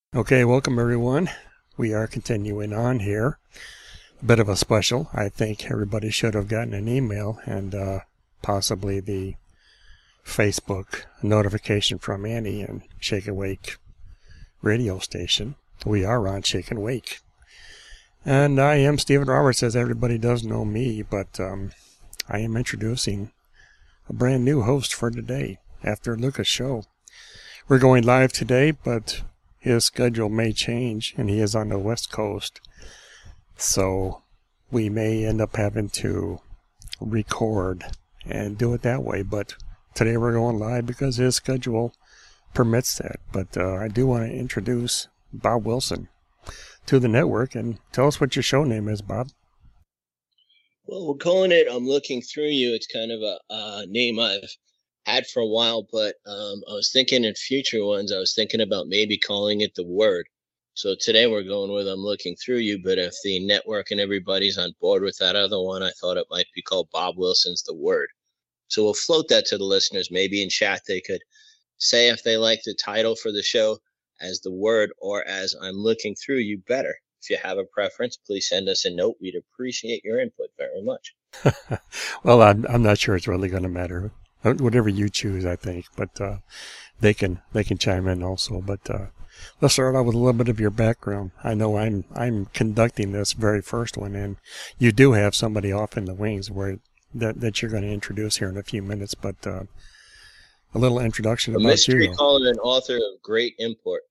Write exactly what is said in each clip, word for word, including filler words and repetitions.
Okay, welcome everyone. We are continuing on here. A bit of a special. I think everybody should have gotten an email and uh, possibly the Facebook notification from Annie and Shake and Wake radio station. We are on Shake and Wake. And I am Stephen Roberts, as everybody does know me, but um, I am introducing a brand new host for today after Lucas' show. We're going live today, but his schedule may change, and he is on the West Coast. So we may end up having to record and do it that way. But today we're going live because his schedule permits that. But uh, I do want to introduce Bob Wilson to the network. And tell us what your show name is, Bob. Well, we're calling it I'm Looking Through You. It's kind of a uh, name I've had for a while, but um, I was thinking in future ones, I was thinking about maybe calling it The Word. So today we're going with I'm Looking Through You, but if the network and everybody's on board with that other one, I thought it might be called Bob Wilson's The Word. So we'll float that to the listeners. Maybe in chat they could say if they like the title for the show as The Word or as I'm Looking Through You better. If you have a preference, please send us a note. We'd appreciate your input very much. Well, I'm, I'm not sure it's really going to matter. Whatever you choose, I think, but uh, they can they can chime in also. But uh, let's start out with a little bit of your background. I know I'm I'm conducting this very first one, and you do have somebody off in the wings where that that you're going to introduce here in a few minutes. But uh, a little introduction a about mystery you. caller and author of great import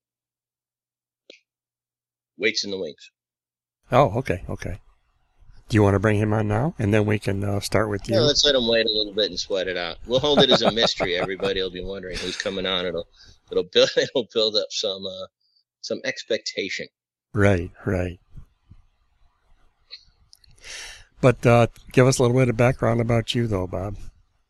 waits in the wings. Oh, okay, okay. Do you want to bring him on now, and then we can uh, start with you? Yeah, let's let him wait a little bit and sweat it out. We'll hold it as a mystery. Everybody will be wondering who's coming on. It'll it'll build it'll build up some uh, some expectation. Right, right. But uh, give us a little bit of background about you, though, Bob.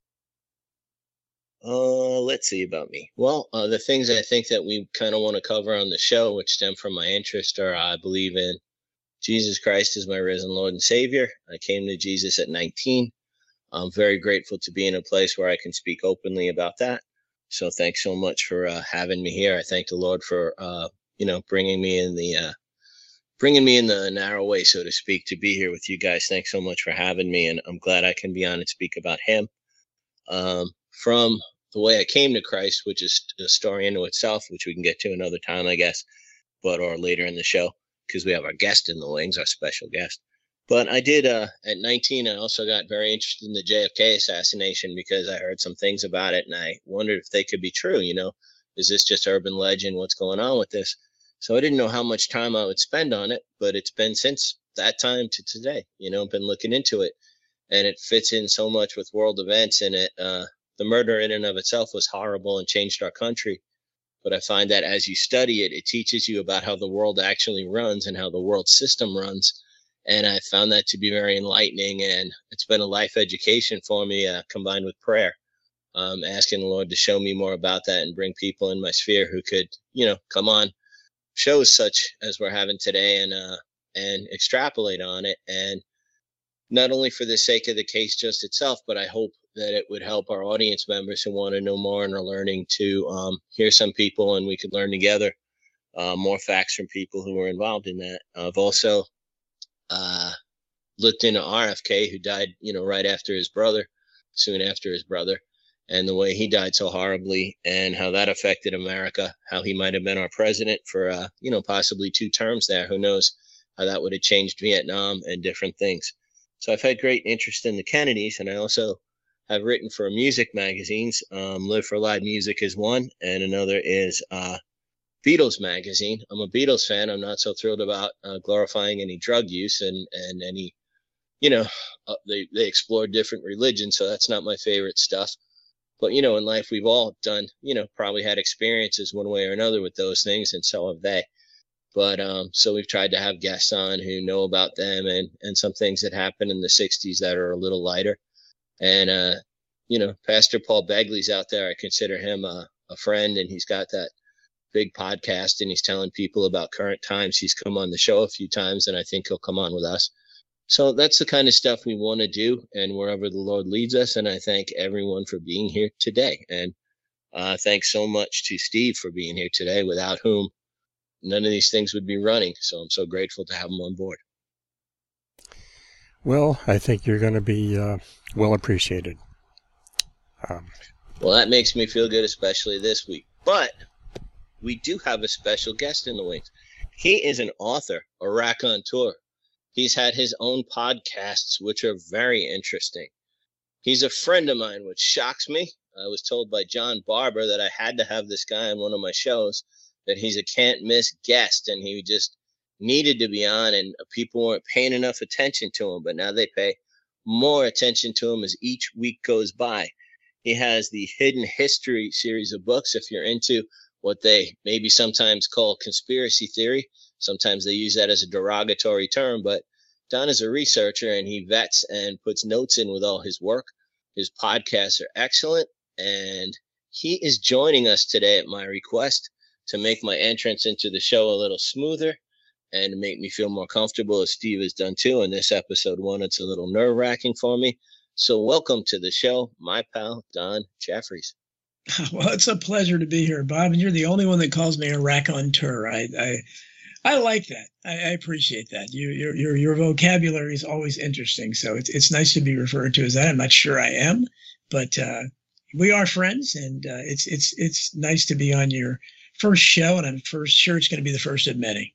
Uh, let's see about me. Well, uh, the things I think that we kind of want to cover on the show, which stem from my interest, are I believe in Jesus Christ is my risen Lord and Savior. I came to Jesus at nineteen. I'm very grateful to be in a place where I can speak openly about that. So thanks so much for uh, having me here. I thank the Lord for, uh, you know, bringing me in the, uh, bringing me in the narrow way, so to speak, to be here with you guys. Thanks so much for having me. And I'm glad I can be on and speak about him. Um, from the way I came to Christ, which is a story into itself, which we can get to another time, I guess, but, or later in the show, because we have our guest in the wings, our special guest. But I did, uh, at nineteen, I also got very interested in the J F K assassination because I heard some things about it and I wondered if they could be true. You know, is this just urban legend? What's going on with this? So I didn't know how much time I would spend on it, but it's been since that time to today, you know, I've been looking into it and it fits in so much with world events, and it, uh, the murder in and of itself was horrible and changed our country. But I find that as you study it, it teaches you about how the world actually runs and how the world system runs. And I found that to be very enlightening. And it's been a life education for me, uh, combined with prayer, um, asking the Lord to show me more about that and bring people in my sphere who could, you know, come on shows such as we're having today and, uh, and extrapolate on it. And not only for the sake of the case just itself, but I hope that it would help our audience members who want to know more and are learning to um, hear some people and we could learn together uh, more facts from people who were involved in that. I've also uh, looked into R F K, who died, you know, right after his brother, soon after his brother, and the way he died so horribly and how that affected America, how he might have been our president for, uh, you know, possibly two terms there. Who knows how that would have changed Vietnam and different things. So I've had great interest in the Kennedys, and I also have written for music magazines. Um, Live for Live Music is one, and another is uh, Beatles Magazine. I'm a Beatles fan. I'm not so thrilled about uh, glorifying any drug use and, and any, you know, uh, they, they explore different religions, so that's not my favorite stuff. But, you know, in life, we've all done, you know, probably had experiences one way or another with those things, and so have they. But um, so we've tried to have guests on who know about them and, and some things that happened in the sixties that are a little lighter. And, uh, you know, Pastor Paul Begley's out there. I consider him a, a friend, and he's got that big podcast and he's telling people about current times. He's come on the show a few times, and I think he'll come on with us. So that's the kind of stuff we want to do and wherever the Lord leads us. And I thank everyone for being here today. And uh, thanks so much to Steve for being here today, without whom none of these things would be running. So I'm so grateful to have him on board. Well, I think you're going to be uh, well appreciated. Um, well, that makes me feel good, especially this week. But we do have a special guest in the wings. He is an author, a raconteur. He's had his own podcasts, which are very interesting. He's a friend of mine, which shocks me. I was told by John Barber that I had to have this guy on one of my shows, that he's a can't miss guest, and he just needed to be on, and people weren't paying enough attention to him, but now they pay more attention to him as each week goes by. He has the Hidden History series of books. If you're into what they maybe sometimes call conspiracy theory, sometimes they use that as a derogatory term, but Don is a researcher, and he vets and puts notes in with all his work. His podcasts are excellent, and he is joining us today at my request to make my entrance into the show a little smoother and to make me feel more comfortable, as Steve has done too. In this episode one, it's a little nerve-wracking for me. So welcome to the show, my pal, Don Jeffries. Well, it's a pleasure to be here, Bob, and you're the only one that calls me a raconteur. I I, I like that. I, I appreciate that. You, your your your vocabulary is always interesting, so it's it's nice to be referred to as that. I'm not sure I am, but uh, we are friends, and uh, it's it's it's nice to be on your first show, and I'm first sure it's going to be the first of many.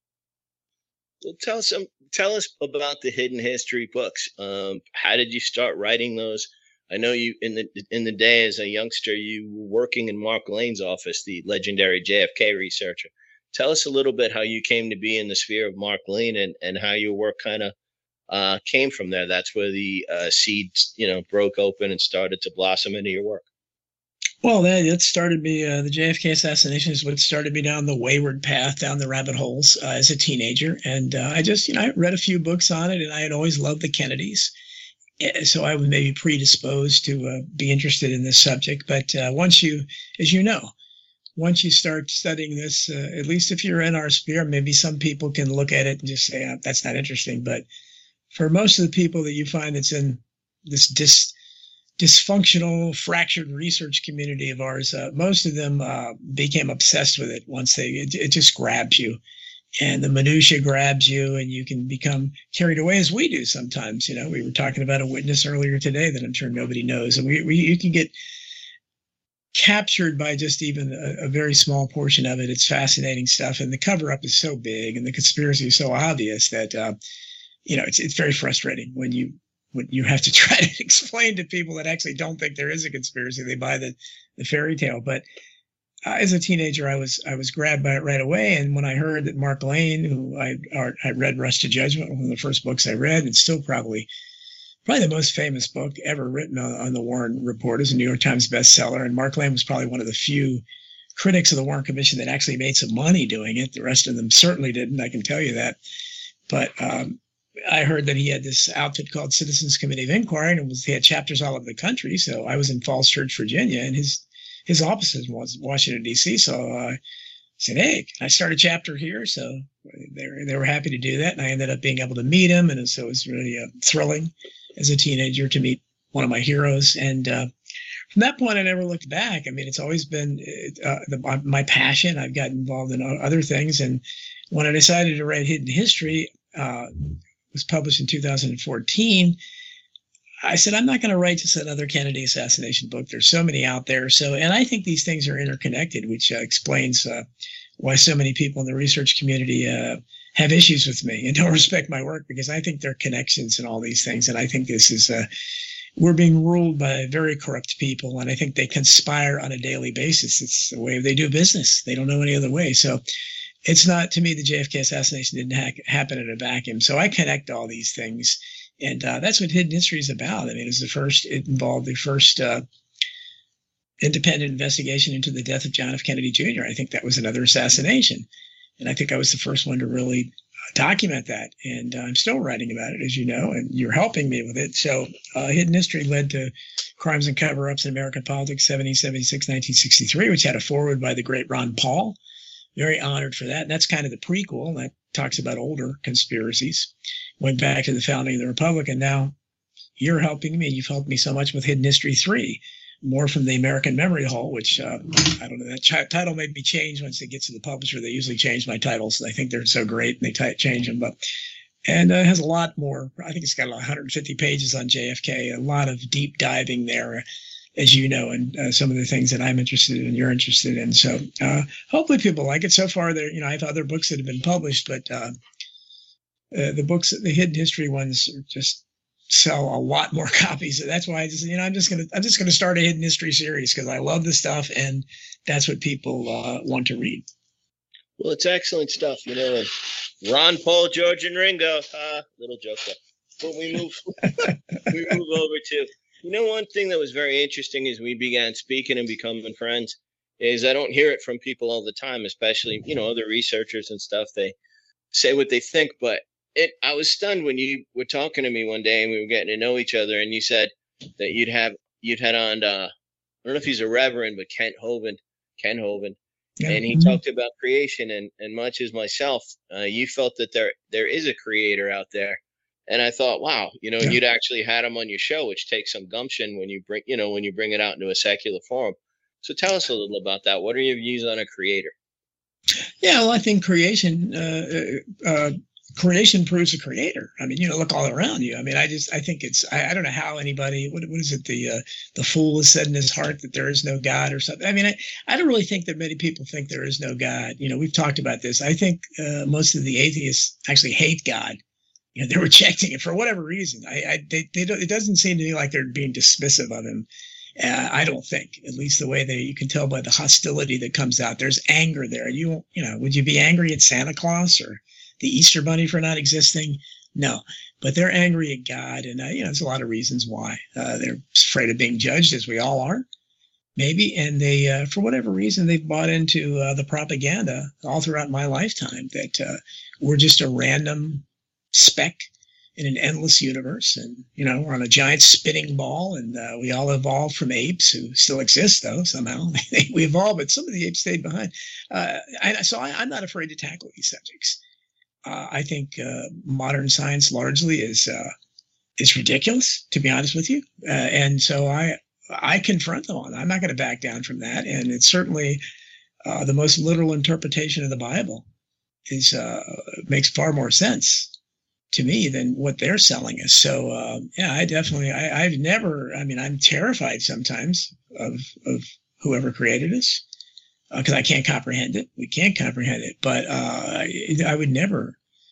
Well, tell us some, tell us about the Hidden History books. Um, how did you start writing those? I know you in the in the day as a youngster, you were working in Mark Lane's office, the legendary J F K researcher. Tell us a little bit how you came to be in the sphere of Mark Lane, and, and how your work kind of uh, came from there. That's where the uh, seeds, you know, broke open and started to blossom into your work. Well, that, that started me, uh, the J F K assassination is what started me down the wayward path, down the rabbit holes uh, as a teenager. And uh, I just, you know, I read a few books on it, and I had always loved the Kennedys. So I was maybe predisposed to uh, be interested in this subject. But uh, once you, as you know, once you start studying this, uh, at least if you're in our sphere, maybe some people can look at it and just say, oh, that's not interesting. But for most of the people that you find that's in this dis dysfunctional, fractured research community of ours, uh, most of them uh, became obsessed with it once they, it, it just grabs you. And the minutia grabs you, and you can become carried away, as we do sometimes. You know, we were talking about a witness earlier today that I'm sure nobody knows. And we, we you can get captured by just even a, a very small portion of it. It's fascinating stuff. And the cover-up is so big, and the conspiracy is so obvious that, uh, you know, it's it's very frustrating when you when you have to try to explain to people that actually don't think there is a conspiracy. They buy the, the fairy tale. But Uh, as a teenager, I was I was grabbed by it right away, and when I heard that Mark Lane, who I I read Rush to Judgment, one of the first books I read, and still probably probably the most famous book ever written on, on the Warren Report, is a New York Times bestseller, and Mark Lane was probably one of the few critics of the Warren Commission that actually made some money doing it. The rest of them certainly didn't, I can tell you that. But um, I heard that he had this outfit called Citizens Committee of Inquiry, and it was, he had chapters all over the country. So I was in Falls Church, Virginia, and his His office was Washington, D C. So uh, I said, hey, can I start a chapter here? So they were, they were happy to do that. And I ended up being able to meet him. And so it was really uh, thrilling as a teenager to meet one of my heroes. And uh, from that point, I never looked back. I mean, it's always been uh, the, my passion. I've gotten involved in other things. And when I decided to write Hidden History, uh, it was published in two thousand fourteen, I said, I'm not going to write just another Kennedy assassination book. There's so many out there. So, and I think these things are interconnected, which uh, explains uh, why so many people in the research community uh, have issues with me and don't respect my work, because I think there are connections in all these things. And I think this is, uh, we're being ruled by very corrupt people. And I think they conspire on a daily basis. It's the way they do business. They don't know any other way. So it's not, to me, the J F K assassination didn't ha happen in a vacuum. So I connect all these things. And uh, that's what Hidden History is about. I mean, it was the first, it involved the first uh, independent investigation into the death of John F. Kennedy Junior I think that was another assassination. And I think I was the first one to really document that. And uh, I'm still writing about it, as you know, and you're helping me with it. So uh, Hidden History led to Crimes and Cover-Ups in American Politics, seventeen seventy-six to nineteen sixty-three, which had a foreword by the great Ron Paul. Very honored for that. And that's kind of the prequel. That talks about older conspiracies. Went back to the founding of the Republic, and now you're helping me. You've helped me so much with Hidden History three, more from the American Memory Hole, which uh, I don't know. That ch- title may be changed once it gets to the publisher. They usually change my titles. I think they're so great and they t- change them. But and uh, it has a lot more. I think it's got one hundred fifty pages on J F K. A lot of deep diving there, as you know, and uh, some of the things that I'm interested in, you're interested in. So uh, hopefully people like it. So far, there, you know, I have other books that have been published, but uh, uh, the books, the hidden history ones, are just sell a lot more copies. So that's why I just, you know, I'm just gonna, I'm just gonna start a hidden history series because I love the stuff, and that's what people uh, want to read. Well, it's excellent stuff, you know. And Ron, Paul, George, and Ringo. Uh, little joke there. But we move, we move over to. You know, one thing that was very interesting as we began speaking and becoming friends is I don't hear it from people all the time, especially, you know, other researchers and stuff. They say what they think, but it, I was stunned when you were talking to me one day and we were getting to know each other, and you said that you'd have, you'd had on, uh, I don't know if he's a reverend, but Kent Hovind, Ken Hovind, yeah. And he mm-hmm. talked about creation, and, and much as myself, uh, you felt that there, there is a creator out there. And I thought, wow, you know, yeah. you'd actually had him on your show, which takes some gumption when you bring, you know, when you bring it out into a secular forum. So tell us a little about that. What are your views on a creator? Yeah, well, I think creation, uh, uh, creation proves a creator. I mean, you know, look all around you. I mean, I just, I think it's, I, I don't know how anybody, what, what is it? The, uh, the fool has said in his heart that there is no God or something. I mean, I, I don't really think that many people think there is no God. You know, we've talked about this. I think uh, most of the atheists actually hate God. You know, they're rejecting it for whatever reason. I, I they, they don't, it doesn't seem to me like they're being dismissive of him. Uh, I don't think, at least the way they, you can tell by the hostility that comes out. There's anger there. You, you know, would you be angry at Santa Claus or the Easter Bunny for not existing? No, but they're angry at God, and uh, you know, there's a lot of reasons why. Uh, they're afraid of being judged, as we all are, maybe, and they, uh, for whatever reason, they've bought into uh, the propaganda all throughout my lifetime that uh, we're just a random speck in an endless universe, and you know, we're on a giant spinning ball, and uh, we all evolved from apes who still exist, though somehow we evolved, but some of the apes stayed behind. Uh, I, so I, I'm not afraid to tackle these subjects. Uh, I think uh, modern science largely is uh, is ridiculous, to be honest with you, uh, and so I I confront them on that. I'm not going to back down from that, and it's certainly uh, the most literal interpretation of the Bible is uh, makes far more sense to me than what they're selling us. So, uh, yeah, I definitely, I, I've never, I mean, I'm terrified sometimes of, of whoever created us because uh, I can't comprehend it. We can't comprehend it, but uh, I, I would never,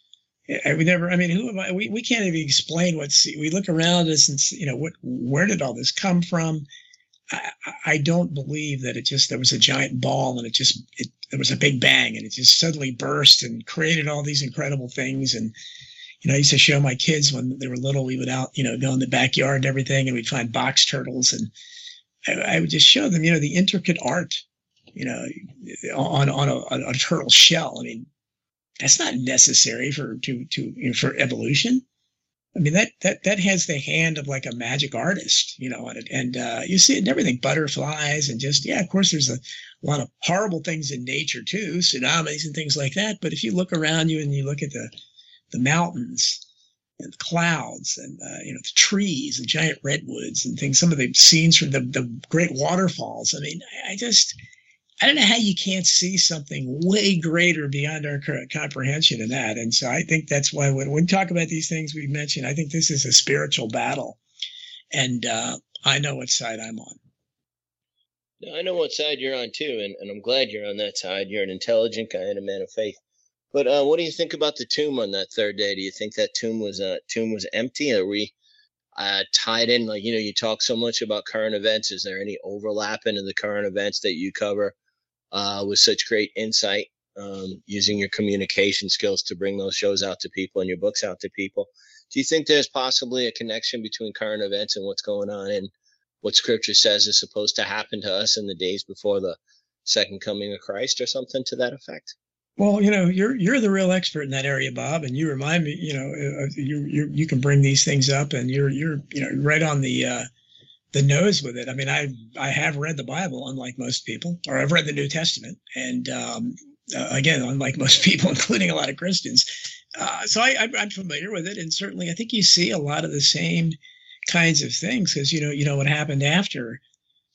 I would never, I mean, who am I? We, we can't even explain what's, we look around us and, you know, what, where did all this come from? I, I don't believe that it just, there was a giant ball and it just, it, there was a big bang and it just suddenly burst and created all these incredible things. And, you know, I used to show my kids when they were little, we would out, you know, go in the backyard and everything, and we'd find box turtles. And I, I would just show them, you know, the intricate art, you know, on, on, a, on a turtle shell. I mean, that's not necessary for, to, to, you know, for evolution. I mean, that, that, that has the hand of like a magic artist, you know, on it. And uh, you see it in everything, butterflies and just, yeah, of course, there's a lot of horrible things in nature too, tsunamis and things like that. But if you look around you and you look at the, the mountains and the clouds and, uh, you know, the trees and giant redwoods and things, some of the scenes from the, the great waterfalls. I mean, I, I just, I don't know how you can't see something way greater beyond our comprehension in that. And so I think that's why when, when we talk about these things we mentioned, I think this is a spiritual battle. And uh, I know what side I'm on. I know what side you're on too. And, and I'm glad you're on that side. You're an intelligent guy and a man of faith. But uh, what do you think about the tomb on that third day? Do you think that tomb was uh, tomb was empty? Are we uh, tied in? Like, you know, you talk so much about current events. Is there any overlap into the current events that you cover uh, with such great insight, um, using your communication skills to bring those shows out to people and your books out to people? Do you think there's possibly a connection between current events and what's going on and what Scripture says is supposed to happen to us in the days before the second coming of Christ, or something to that effect? Well, you know, you're you're the real expert in that area, Bob, and you remind me, you know, uh, you you you can bring these things up, and you're you're you know right on the uh, the nose with it. I mean, I I have read the Bible, unlike most people, or I've read the New Testament, and um, uh, again, unlike most people, including a lot of Christians. Uh, so I, I I'm familiar with it, and certainly I think you see a lot of the same kinds of things because you know you know what happened after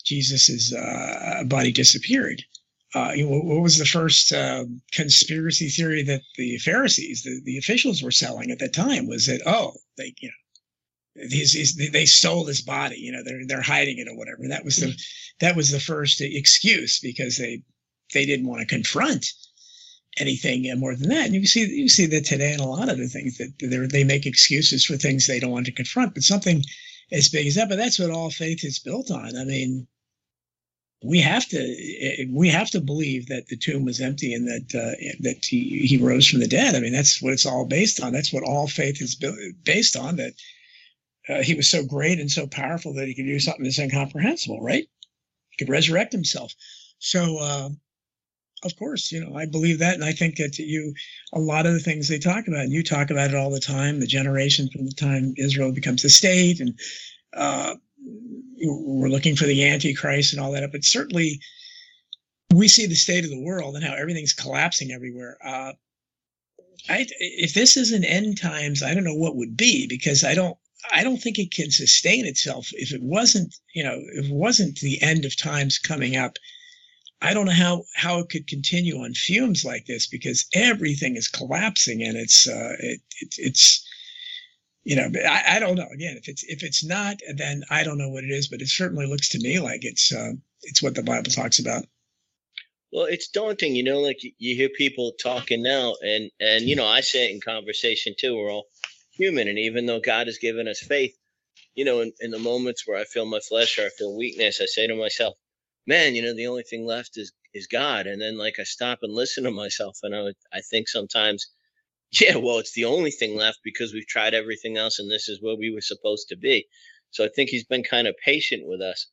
Jesus's uh, body disappeared. Uh, you know, what was the first uh, conspiracy theory that the Pharisees, the, the officials, were selling at that time? Was that, oh, they, you know, his, his, they stole his body. You know, they're they're hiding it or whatever. That was the that was the first excuse, because they they didn't want to confront anything more than that. And you see you see that today in a lot of the things that they they make excuses for things they don't want to confront. But something as big as that, but that's what all faith is built on. I mean, we have to we have to believe that the tomb was empty and that uh, that he, he rose from the dead. I mean, that's what it's all based on. That's what all faith is based on, that uh, he was so great and so powerful that he could do something that's incomprehensible, right? He could resurrect himself. So, uh, of course, you know, I believe that. And I think that you, a lot of the things they talk about, and you talk about it all the time, the generation from the time Israel becomes a state, and uh, we're looking for the Antichrist and all that. But certainly we see the state of the world and how everything's collapsing everywhere. Uh, I, if this isn't end times, I don't know what would be, because I don't, I don't think it can sustain itself. If it wasn't, you know, if it wasn't the end of times coming up, I don't know how, how it could continue on fumes like this, because everything is collapsing, and it's, uh, it, it, it's, you know, I, I don't know. Again, if it's, if it's not, then I don't know what it is, but it certainly looks to me like it's, uh, it's what the Bible talks about. Well, it's daunting, you know, like you hear people talking now, and, and, you know, I say it in conversation too. We're all human. And even though God has given us faith, you know, in, in the moments where I feel my flesh or I feel weakness, I say to myself, man, you know, the only thing left is, is God. And then like I stop and listen to myself, and I would, I think sometimes, yeah, well, it's the only thing left because we've tried everything else and this is where we were supposed to be. So I think he's been kind of patient with us.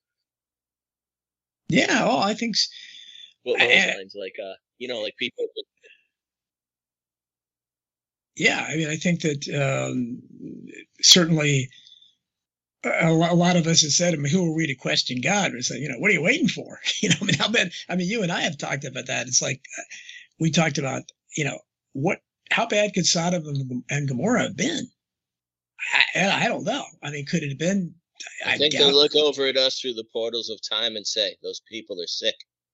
Yeah. Oh, I think so. Well, those I, lines, like, uh, you know, like people. Yeah. I mean, I think that um, certainly a, a lot of us have said, I mean, who are we to question God? We say, you know, what are you waiting for? You know, I mean, how bad, I mean, you and I have talked about that. It's like, uh, we talked about, you know, what, how bad could Sodom and Gomorrah have been? I, I don't know. I mean, could it have been? I, I think they look over at us through the portals of time and say, those people are sick.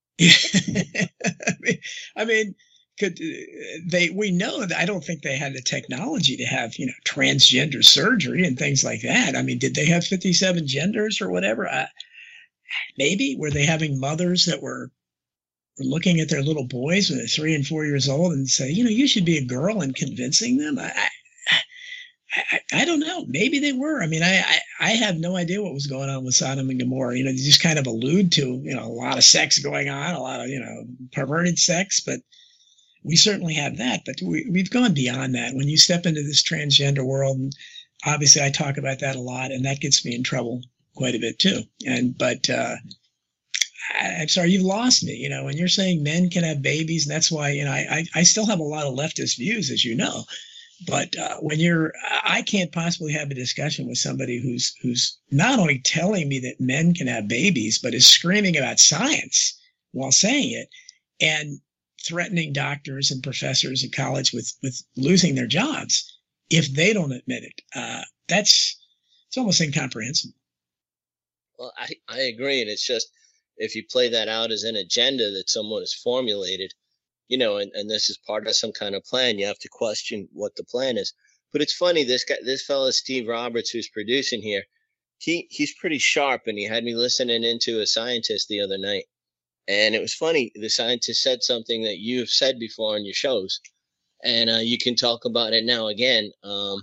I mean, I mean, could they, we know that I don't think they had the technology to have, you know, transgender surgery and things like that. I mean, did they have fifty-seven genders or whatever? Uh, maybe. Were they having mothers that were looking at their little boys when they're three and four years old and say, you know, you should be a girl, and convincing them? I, I, I, I don't know. Maybe they were. I mean, I, I, I have no idea what was going on with Sodom and Gomorrah. You know, they just kind of allude to, you know, a lot of sex going on, a lot of, you know, perverted sex, but we certainly have that. But we, we've gone beyond that. When you step into this transgender world, and obviously I talk about that a lot, and that gets me in trouble quite a bit too. And, but, uh, I, I'm sorry, you've lost me, you know, when you're saying men can have babies, and that's why, you know, I, I, I still have a lot of leftist views, as you know. But uh, when you're, I can't possibly have a discussion with somebody who's who's not only telling me that men can have babies, but is screaming about science while saying it, and threatening doctors and professors at college with with losing their jobs if they don't admit it. Uh, that's it's almost incomprehensible. Well, I, I agree, and it's just, if you play that out as an agenda that someone has formulated, you know, and, and this is part of some kind of plan, you have to question what the plan is. But it's funny, this guy, this fellow, Steve Roberts, who's producing here, he, he's pretty sharp, and he had me listening into a scientist the other night. And it was funny, the scientist said something that you've said before on your shows, and uh, you can talk about it now again. Um,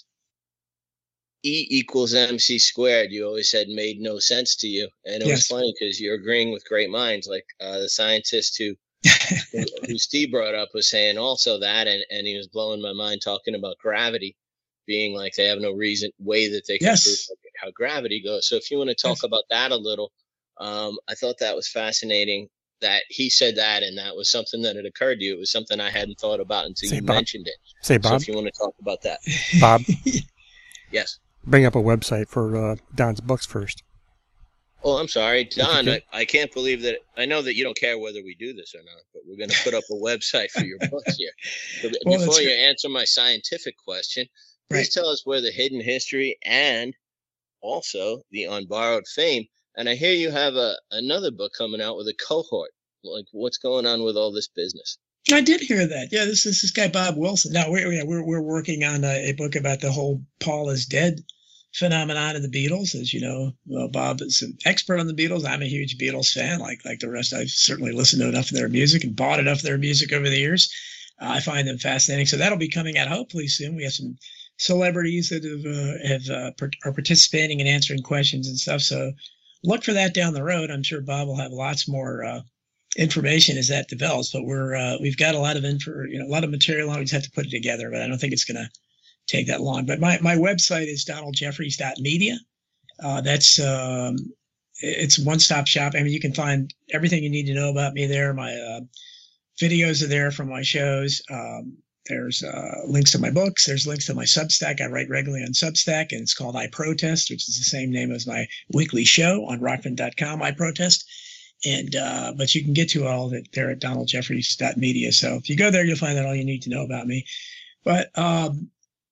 E equals M C squared, you always said made no sense to you. And it yes. was funny because you're agreeing with great minds, like uh, the scientist who who Steve brought up was saying also that, and, and he was blowing my mind talking about gravity being like they have no reason way that they can yes. prove how gravity goes. So if you want to talk yes. about that a little, um, I thought that was fascinating that he said that, and that was something that had occurred to you. It was something I hadn't thought about until Say you Bob. mentioned it. Say Bob. So if you want to talk about that, Bob. Yes. Bring up a website for uh, Don's books first. Oh, I'm sorry, Don. I, I can't believe that. I know that you don't care whether we do this or not, but we're going to put up a website for your books here. So well, before you answer my scientific question, please right. tell us where the hidden history and also the unborrowed fame. And I hear you have a another book coming out with a cohort. Like, what's going on with all this business? I did hear that. Yeah, this is this guy Bob Wilson. Now we're yeah, we're we're working on a, a book about the whole Paul is dead phenomenon of the Beatles. As you know, well, Bob is an expert on the Beatles. I'm a huge Beatles fan, like like the rest. I've certainly listened to enough of their music and bought enough of their music over the years. Uh, I find them fascinating. So that'll be coming out hopefully soon. We have some celebrities that have uh, have uh, per- are participating and answering questions and stuff. So look for that down the road. I'm sure Bob will have lots more Uh, information as that develops, but we're uh, we've got a lot of info, you know, a lot of material on. We just have to put it together, but I don't think it's going to take that long. But my my website is donald jeffries dot media. Uh, that's um, it's one stop shop. I mean, you can find everything you need to know about me there. My uh, videos are there from my shows. Um, there's uh, links to my books. There's links to my Substack. I write regularly on Substack, and it's called I Protest, which is the same name as my weekly show on rockfin dot com. I Protest. And uh, but you can get to all of it there at donald jeffries dot media. So if you go there, you'll find out all you need to know about me. But um,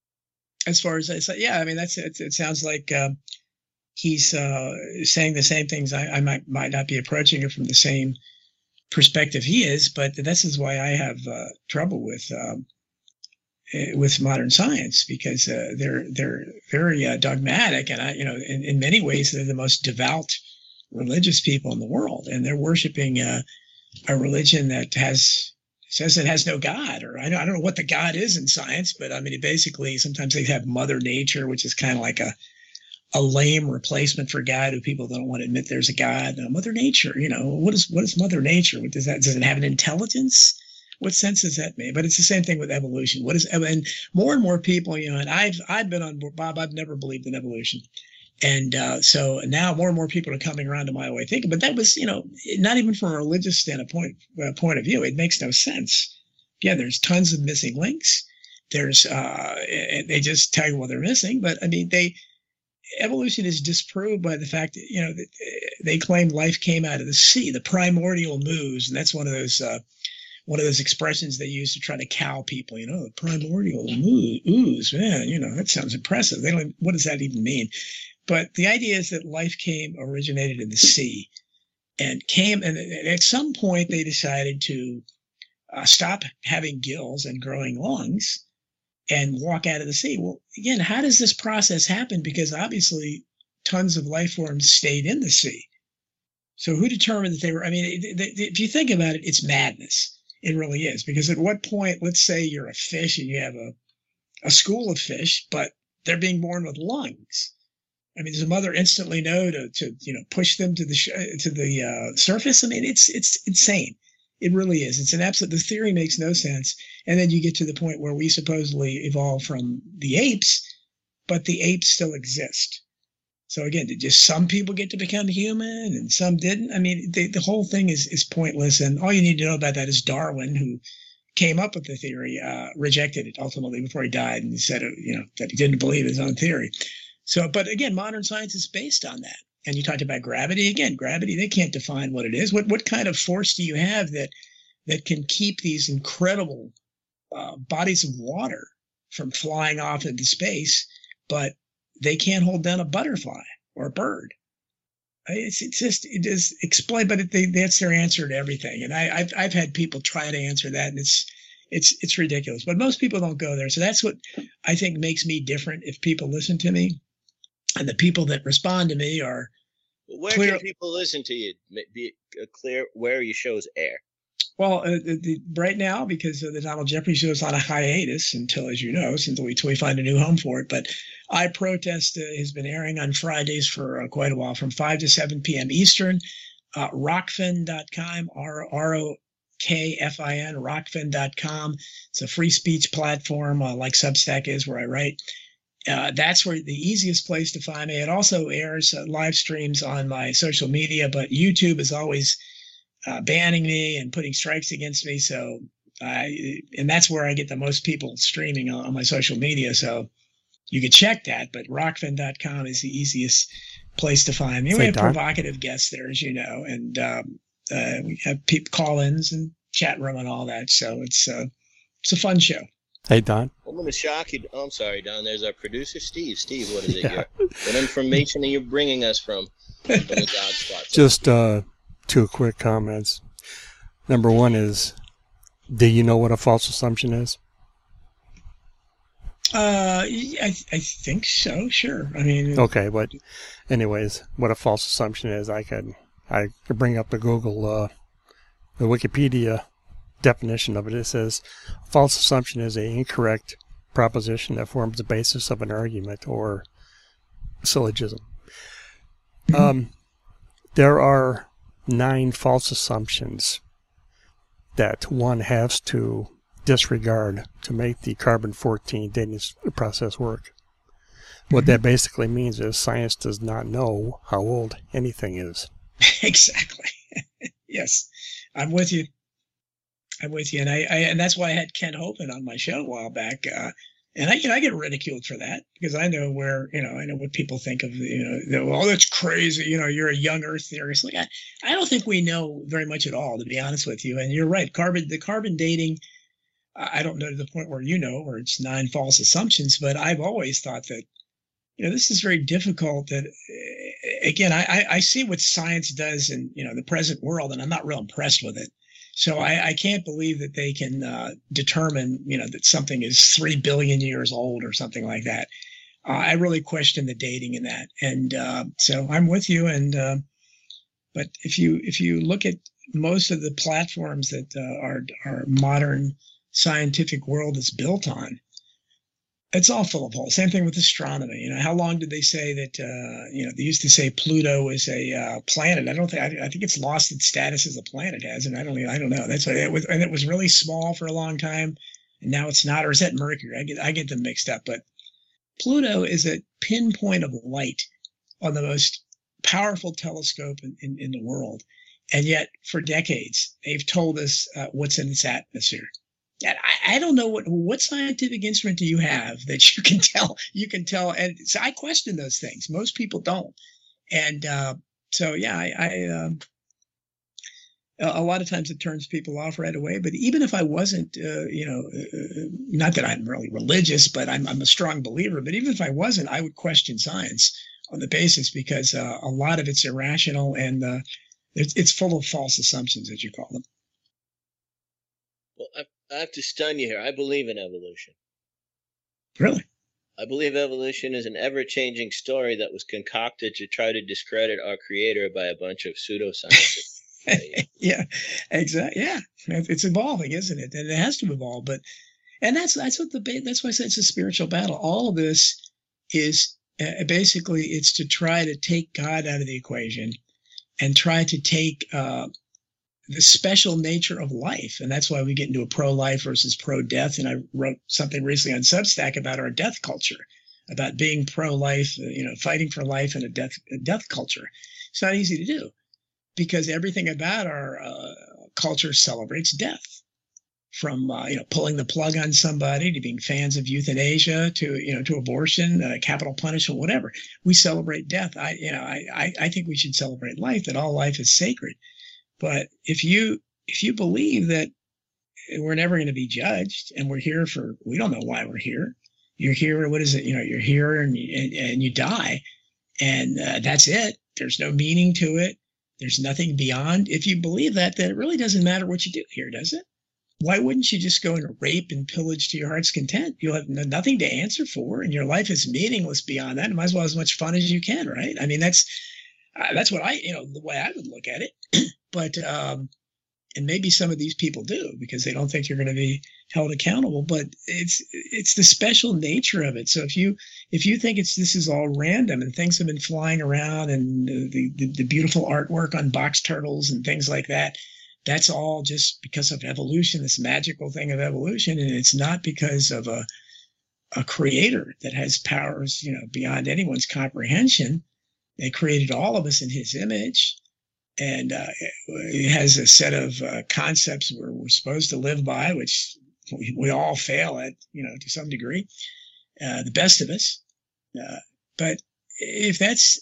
as far as I say, yeah, I mean, that's it. It sounds like uh, he's uh, saying the same things. I, I might might not be approaching it from the same perspective he is, but this is why I have uh, trouble with um, with modern science, because uh, they're they're very uh, dogmatic, and I, you know, in, in many ways they're the most devout religious people in the world, and they're worshiping uh, a religion that has says it has no God, or I don't, I don't know what the God is in science, but I mean, it basically sometimes they have Mother Nature, which is kind of like a a lame replacement for God, who people don't want to admit there's a God. Uh, Mother Nature, you know, what is what is Mother Nature? What does that does it have an intelligence? What sense does that make? But it's the same thing with evolution. What is and more and more people, you know, and I've I've been on board, Bob. I've never believed in evolution. And uh, so now more and more people are coming around to my way of thinking. But that was, you know, not even from a religious standpoint uh, point of view. It makes no sense. Yeah, there's tons of missing links. There's uh, they just tell you what they're missing. But I mean, they evolution is disproved by the fact that, you know, they claim life came out of the sea, the primordial ooze, and that's one of those uh, one of those expressions they use to try to cow people. You know, the primordial ooze, man. You know, that sounds impressive. They don't. What does that even mean? But the idea is that life came, originated in the sea, and came, and at some point they decided to uh, stop having gills and growing lungs and walk out of the sea. Well, again, how does this process happen? Because obviously tons of life forms stayed in the sea. So who determined that they were, I mean, if you think about it, it's madness. It really is. Because at what point, let's say you're a fish and you have a, a school of fish, but they're being born with lungs. I mean, does a mother instantly know to, to you know, push them to the sh- to the uh, surface? I mean, it's it's insane. It really is. It's an absolute. The theory makes no sense. And then you get to the point where we supposedly evolved from the apes, but the apes still exist. So again, did just some people get to become human and some didn't? I mean, the the whole thing is is pointless. And all you need to know about that is Darwin, who came up with the theory, uh, rejected it ultimately before he died, and he said, you know, that he didn't believe his own theory. So, but again, modern science is based on that. And you talked about gravity. Again, gravity, they can't define what it is. What what kind of force do you have that that can keep these incredible uh, bodies of water from flying off into space, but they can't hold down a butterfly or a bird? It's, it's just, it is explain, but it, they, that's their answer to everything. And I, I've, I've had people try to answer that, and it's, it's, it's ridiculous, but most people don't go there. So that's what I think makes me different. If people listen to me, and the people that respond to me are where clear. Can people listen to you? Be clear where your shows air. Well, uh, the, the, right now, because uh, the Donald Jeffries show is on a hiatus until, as you know, until we, until we find a new home for it. But I Protest uh, has been airing on Fridays for uh, quite a while, from five to seven p.m. Eastern. Uh, rockfin dot com, R O K F I N, rockfin dot com. It's a free speech platform uh, like Substack is, where I write. Uh, that's where the easiest place to find me. It also airs uh, live streams on my social media, but YouTube is always uh, banning me and putting strikes against me. So, I and that's where I get the most people streaming on, on my social media. So you can check that, but rockfin dot com is the easiest place to find me. We have provocative guests there, as you know, and um, uh, we have people call-ins and chat room and all that. So it's uh, it's a fun show. Hey, Don. I'm going to shock you. Oh, I'm sorry, Don. There's our producer, Steve. Steve, what is it? Yeah. What information are you bringing us from? from the God Squad. Just uh, two quick comments. Number one is, do you know what a false assumption is? Uh, I I think so. Sure. I mean. Okay, but anyways, what a false assumption is, I could I could bring up the Google, uh, the Wikipedia definition of it. It says, false assumption is an incorrect proposition that forms the basis of an argument or syllogism. Mm-hmm. Um, there are nine false assumptions that one has to disregard to make the carbon fourteen dating process work. What mm-hmm. that basically means is science does not know how old anything is. Exactly. Yes, I'm with you. I'm with you, and I, I and that's why I had Ken Hovind on my show a while back. Uh, and I, you know, I get ridiculed for that because I know where, you know, I know what people think of, you know, oh, that's crazy. You know, you're a young Earth theorist. Like, I, I don't think we know very much at all, to be honest with you. And you're right. Carbon, the carbon dating, I don't know to the point where you know, where it's nine false assumptions, but I've always thought that, you know, this is very difficult. That again, I, I see what science does in, you know, the present world, and I'm not real impressed with it. So I, I can't believe that they can uh, determine, you know, that something is three billion years old or something like that. Uh, I really question the dating in that, and uh, so I'm with you. And uh, but if you if you look at most of the platforms that uh, our our modern scientific world is built on, it's all full of holes. Same thing with astronomy. You know, how long did they say that, uh, you know, they used to say Pluto is a uh, planet. I don't think, I, I think it's lost its status as a planet, hasn't it? I don't, I don't know. That's what it was. And it was really small for a long time. And now it's not, or is that Mercury? I get, I get them mixed up, but Pluto is a pinpoint of light on the most powerful telescope in, in, in the world. And yet for decades, they've told us uh, what's in its atmosphere. I, I don't know what what scientific instrument do you have that you can tell you can tell, and so I question those things. Most people don't, and uh, so yeah, I, I um, a lot of times it turns people off right away. But even if I wasn't, uh, you know, uh, not that I'm really religious, but I'm I'm a strong believer. But even if I wasn't, I would question science on the basis because uh, a lot of it's irrational and uh, it's, it's full of false assumptions, as you call them. Well, I, I have to stun you here. I believe in evolution. Really? I believe evolution is an ever-changing story that was concocted to try to discredit our creator by a bunch of pseudoscientists. Yeah, exactly. Yeah, it's evolving, isn't it? And it has to evolve. But and that's that's what the that's why I say it's a spiritual battle. All of this is uh, basically it's to try to take God out of the equation and try to take uh, the special nature of life. And that's why we get into a pro-life versus pro-death. And I wrote something recently on Substack about our death culture, about being pro-life, you know, fighting for life in a death a death culture. It's not easy to do because everything about our uh, culture celebrates death, from uh, you know, pulling the plug on somebody to being fans of euthanasia to, you know, to abortion, uh, capital punishment, whatever. We celebrate death. I you know I, I I think we should celebrate life, that all life is sacred. But if you if you believe that we're never going to be judged and we're here for, we don't know why we're here. You're here, what is it? You know, you're here and and, and you die, and uh, that's it. There's no meaning to it. There's nothing beyond. If you believe that, then it really doesn't matter what you do here, does it? Why wouldn't you just go and rape and pillage to your heart's content? You'll have nothing to answer for, and your life is meaningless beyond that. You might as well have as much fun as you can, right? I mean, that's uh, that's what I, you know, the way I would look at it. But, um, and maybe some of these people do because they don't think you're going to be held accountable, but it's, it's the special nature of it. So if you, if you think it's, this is all random and things have been flying around and the, the, the beautiful artwork on box turtles and things like that, that's all just because of evolution, this magical thing of evolution. And it's not because of a, a creator that has powers, you know, beyond anyone's comprehension. They created all of us in his image. And uh, it has a set of uh, concepts where we're supposed to live by, which we, we all fail at, you know, to some degree, uh, the best of us. Uh, but if that's,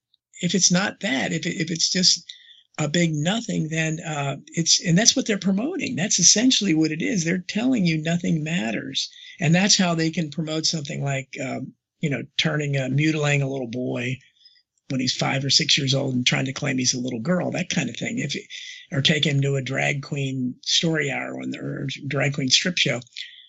if it's not that, if it, if it's just a big nothing, then uh, it's, and that's what they're promoting. That's essentially what it is. They're telling you nothing matters. And that's how they can promote something like, um, you know, turning, a, mutilating a little boy when he's five or six years old and trying to claim he's a little girl, that kind of thing. If, or take him to a drag queen story hour when or drag queen strip show.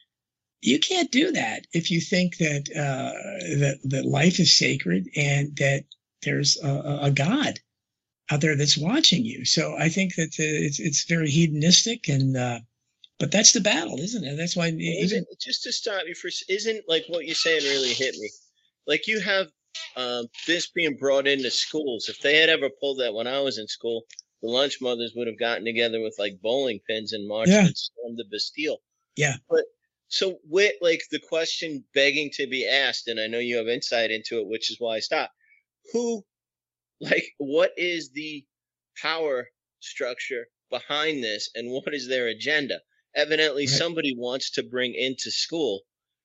You can't do that if you think that uh, that that life is sacred and that there's a, a God out there that's watching you. So I think that the, it's it's very hedonistic, and uh, but that's the battle, isn't it? That's why Well, even isn't, just to stop you for isn't like what you're saying really hit me. Like you have um, this being brought into schools. If they had ever pulled that when I was in school, the lunch mothers would have gotten together with like bowling pins and marched Yeah. and stormed the Bastille. yeah. But so with like the question begging to be asked, and I know you have insight into it, which is why I stopped. Who, like, what is the power structure behind this, and what is their agenda? Evidently, Right. somebody wants to bring into school,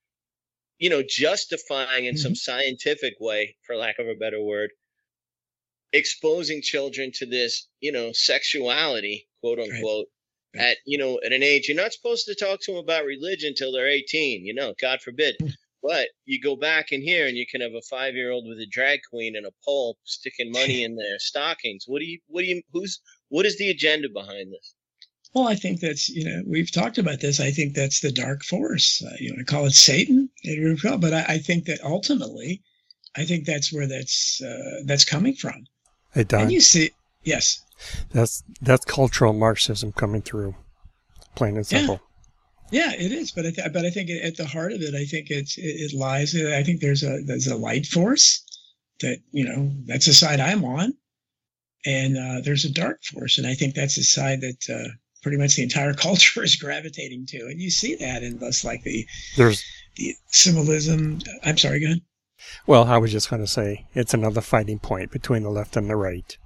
you know, justifying in Mhm. some scientific way, for lack of a better word, exposing children to this, you know, sexuality, quote unquote, Right. at, you know, at an age you're not supposed to talk to them about religion until they're eighteen, you know, God forbid. Mm. But you go back in here and you can have a five year old with a drag queen and a pole sticking money in their stockings. What do you, what do you, who's, what is the agenda behind this? Well, I think that's, you know, we've talked about this. I think that's the dark force. Uh, you want to call it Satan, but I, I think that ultimately, I think that's where that's uh, that's coming from. Hey, Don, And you see, yes, that's that's cultural Marxism coming through, plain and Yeah. simple. yeah, it is. But I th- but I think at the heart of it, I think it's it, it lies. I think there's a there's a light force that, you know, that's the side I'm on, and uh, there's a dark force, and I think that's the side that uh, pretty much the entire culture is gravitating to, and you see that in this, like the There's the symbolism. I'm sorry, go ahead. Well, I was just going to say it's another fighting point between the left and the right.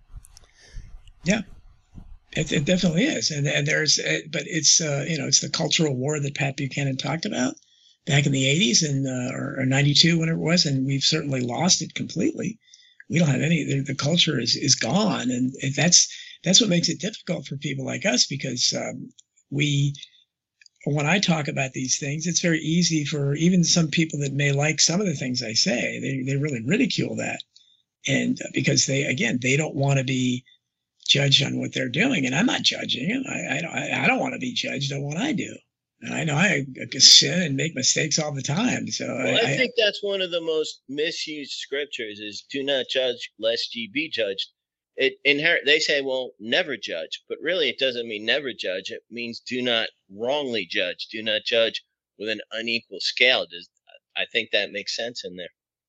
Yeah, it, it definitely is, and and there's, uh, but it's uh, you know, it's the cultural war that Pat Buchanan talked about back in the eighties and uh, or, or ninety-two, whenever it was, and we've certainly lost it completely. We don't have any. The, the culture is is gone, and, and that's that's what makes it difficult for people like us, because um, we. When I talk about these things, it's very easy for even some people that may like some of the things I say. They they really ridicule that, and uh, because they again they don't want to be judged on what they're doing, and I'm not judging them. I I don't, I don't want to be judged on what I do. And I know I sin and make mistakes all the time. So Well, I, I think that's one of the most misused scriptures is do not judge lest ye be judged. It inherit they say, well, never judge, but really it doesn't mean never judge. It means do not wrongly judge. Do not judge with an unequal scale. Does I think that makes sense in there.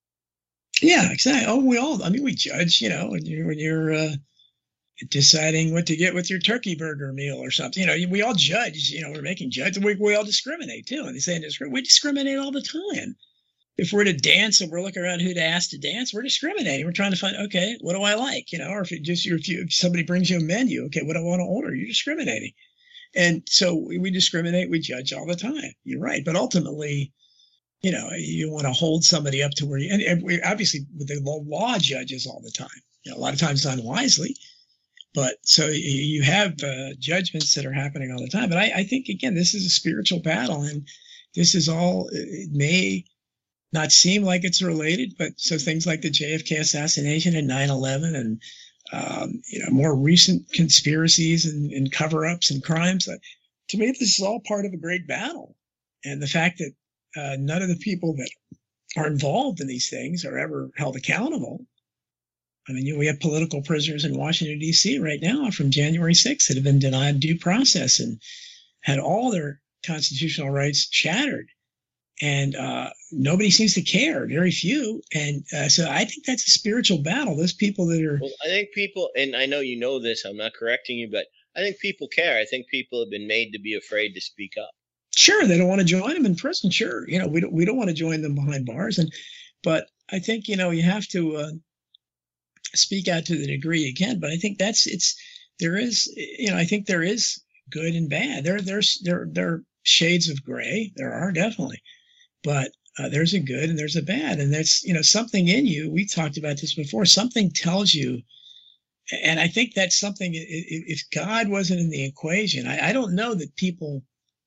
yeah, exactly. Oh, we all. I mean, we judge. You know, when you're when you're uh, deciding what to get with your turkey burger meal or something. You know, we all judge. You know, we're making judge. We we all discriminate too. And they say we discriminate all the time. If we're to dance and we're looking around who to ask to dance, we're discriminating. We're trying to find, okay, what do I like? You know, or if it just if, you, if somebody brings you a menu, okay, what do I want to order? You're discriminating. And so we, we discriminate, we judge all the time. You're right. But ultimately, you know, you want to hold somebody up to where you, and, and we, obviously the law judges all the time, you know, a lot of times unwisely. But so you have uh, judgments that are happening all the time. But I, I think, again, this is a spiritual battle, and this is all, it may not seem like it's related, but so things like the J F K assassination and nine eleven and, um, you know, more recent conspiracies and, and cover-ups and crimes, uh, to me, this is all part of a great battle. And the fact that uh, none of the people that are involved in these things are ever held accountable. I mean, you know, we have political prisoners in Washington, D C right now from January sixth that have been denied due process and had all their constitutional rights shattered. And uh, nobody seems to care, very few. And uh, so I think that's a spiritual battle. Those people that are... Well, I think people, and I know you know this, I'm not correcting you, but I think people care. I think people have been made to be afraid to speak up. Sure, they don't want to join them in prison. Sure, you know, we don't we don't want to join them behind bars. And but I think, you know, you have to uh, speak out to the degree you can. But I think that's it's there is, you know, I think there is good and bad. There there's there there are shades of gray. There are definitely. But uh, there's a good and there's a bad. And that's, you know, something in you. We talked about this before. Something tells you. And I think that's something, if God wasn't in the equation, I, I don't know that people,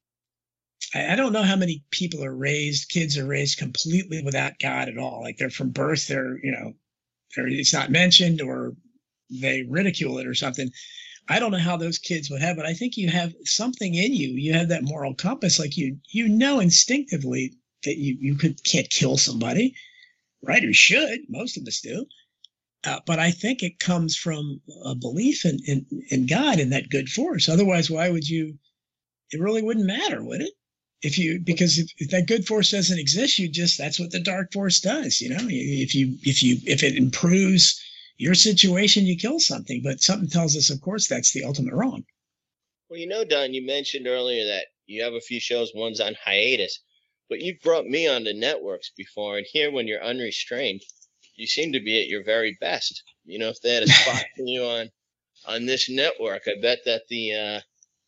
I, I don't know how many people are raised, kids are raised completely without God at all. Like they're from birth, they're, you know, or it's not mentioned, or they ridicule it or something. I don't know how those kids would have, but I think you have something in you. You have that moral compass, like you you know instinctively that you you could can't kill somebody, right? Or should. Most of us do. Uh, but I think it comes from a belief in, in in God and that good force. Otherwise, why would you? It really wouldn't matter, would it? If you because if, if that good force doesn't exist, you just that's what the dark force does. You know, if you if you if it improves your situation, you kill something. But something tells us, of course, that's the ultimate wrong. Well, you know, Don, you mentioned earlier that you have a few shows, one's on hiatus, but you've brought me on the networks before, and here when you're unrestrained, you seem to be at your very best. You know, if they had a spot for you on on this network, I bet that the uh,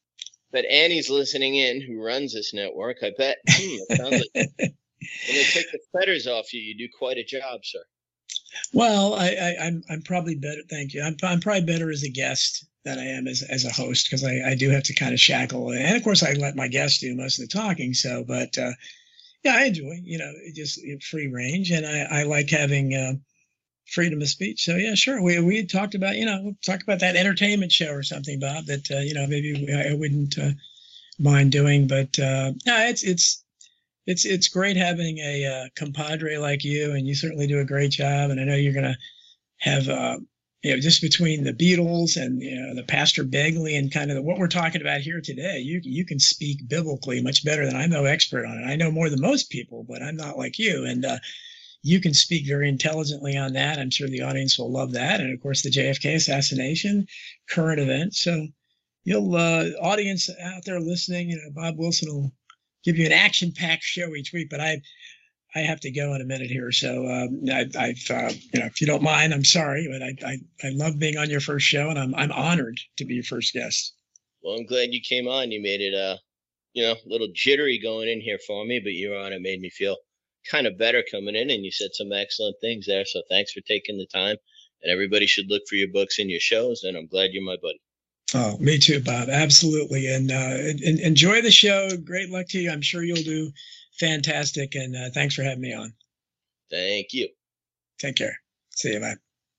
bet Annie's listening in, who runs this network. I bet hmm, it sounds like when they take the fetters off you, you do quite a job, sir. Well, I, I, I'm I'm probably better. Thank you. I'm I'm probably better as a guest than I am as as a host, because I, I do have to kind of shackle, and of course I let my guests do most of the talking. So, but uh, yeah, I enjoy you know just free range, and I I like having uh, freedom of speech. So yeah, sure. We we had talked about you know talk about that entertainment show or something, Bob. That uh, you know maybe I wouldn't uh, mind doing, but uh, no, it's it's. It's it's great having a uh, compadre like you, and you certainly do a great job. And I know you're going to have, uh, you know, just between the Beatles and you know, the Pastor Begley and kind of the, what we're talking about here today, you you can speak biblically much better than I'm no expert on it. I know more than most people, but I'm not like you. And uh, you can speak very intelligently on that. I'm sure the audience will love that. And of course, the J F K assassination, current events. So you'll uh, audience out there listening, you know, Bob Wilson will give you an action-packed show each week, but I, I have to go in a minute here. So um, I, I've, uh, you know, if you don't mind, I'm sorry, but I, I, I love being on your first show, and I'm, I'm honored to be your first guest. Well, I'm glad you came on. You made it, uh, you know, a little jittery going in here for me, but you were on. It made me feel kind of better coming in, and you said some excellent things there. So thanks for taking the time. And everybody should look for your books and your shows. And I'm glad you're my buddy. Oh, me too, Bob. Absolutely. And, uh, and, and enjoy the show. Great luck to you. I'm sure you'll do fantastic. And uh, thanks for having me on. Thank you. Take care. See you, bye.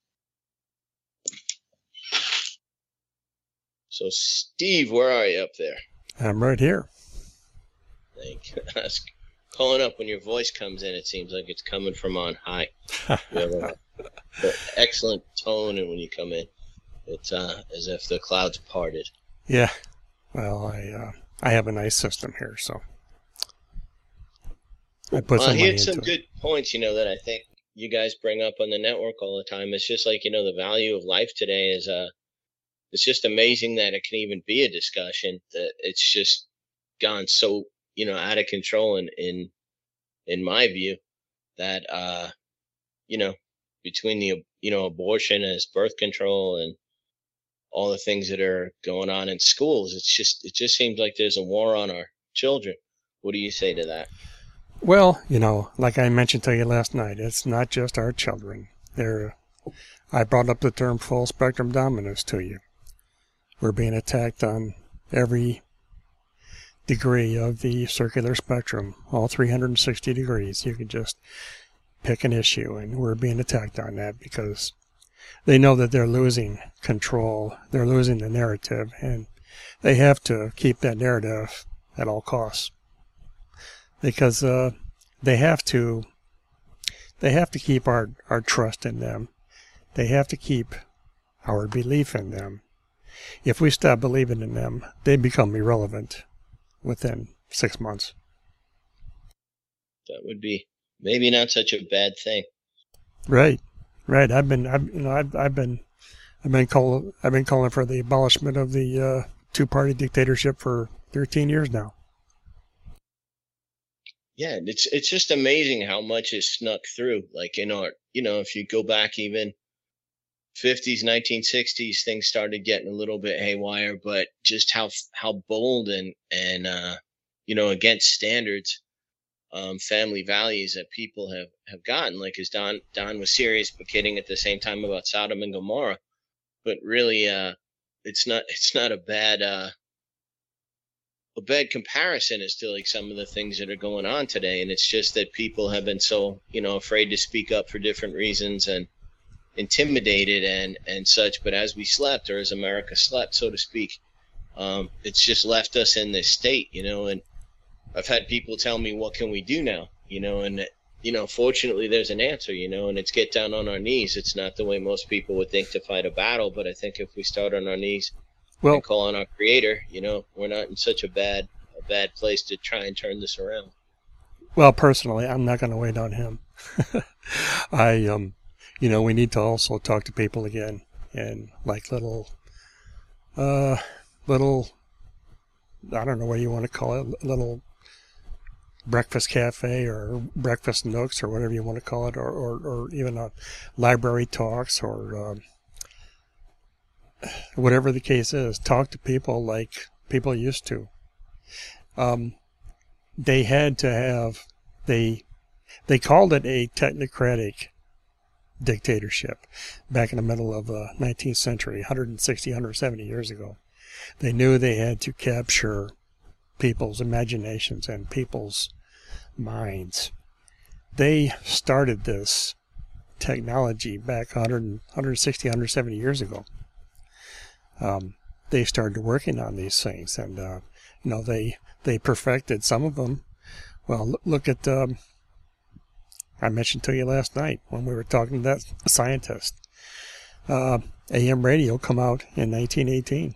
So, Steve, where are you up there? I'm right here. Thank you. I was calling up when your voice comes in. It seems like it's coming from on high. You have a, an excellent tone, and when you come in, it's uh, as if the clouds parted. Yeah. Well, I uh, I have a nice system here, so I put well, some money here's into some it. good points, you know, that I think you guys bring up on the network all the time. It's just like, you know, the value of life today is uh, it's just amazing that it can even be a discussion. That it's just gone so, you know, out of control in in, in my view, that uh, you know, between the you know abortion as birth control and all the things that are going on in schools, it's just it just seems like there's a war on our children. What do you say to that? Well, you know, like I mentioned to you last night, it's not just our children. They're, I brought up the term full spectrum dominance to you. We're being attacked on every degree of the circular spectrum, all three hundred sixty degrees. You can just pick an issue, and we're being attacked on that because they know that they're losing control, they're losing the narrative, and they have to keep that narrative at all costs. Because uh, they have to, they have to keep our, our trust in them. They have to keep our belief in them. If we stop believing in them, they become irrelevant within six months. That would be maybe not such a bad thing. Right. Right, I've been, I've, you know, I've, I've been, I've been calling, I've been calling for the abolishment of the uh, two-party dictatorship for thirteen years now. Yeah, it's it's just amazing how much is snuck through. Like in our, you know, if you go back even fifties, nineteen sixties, things started getting a little bit haywire. But just how how bold and and uh, you know, against standards. Um, family values that people have, have gotten, like as Don Don was serious but kidding at the same time about Sodom and Gomorrah, but really, uh, it's not it's not a bad uh, a bad comparison as to like some of the things that are going on today, and it's just that people have been so you know afraid to speak up for different reasons, and intimidated and, and such. But as we slept, or as America slept, so to speak, um, it's just left us in this state, you know, and I've had people tell me, what can we do now? You know, and, you know, fortunately there's an answer, you know, and it's get down on our knees. It's not the way most people would think to fight a battle, but I think if we start on our knees well, and call on our Creator, you know, we're not in such a bad, a bad place to try and turn this around. Well, personally, I'm not going to wait on him. I, um, you know, we need to also talk to people again, and like little, uh, little, I don't know what you want to call it, little breakfast cafe or breakfast nooks or whatever you want to call it, or, or, or even a library talks or um, whatever the case is. Talk to people like people used to. Um, they had to have, they, they called it a technocratic dictatorship back in the middle of the nineteenth century, one hundred sixty, one hundred seventy years ago. They knew they had to capture people's imaginations and people's minds. They started this technology back one hundred, one hundred sixty, one hundred seventy years ago. Um, they started working on these things, and uh, you know, they they perfected some of them. Well, look, look at um, I mentioned to you last night when we were talking to that scientist. Uh, A M radio come out in nineteen eighteen.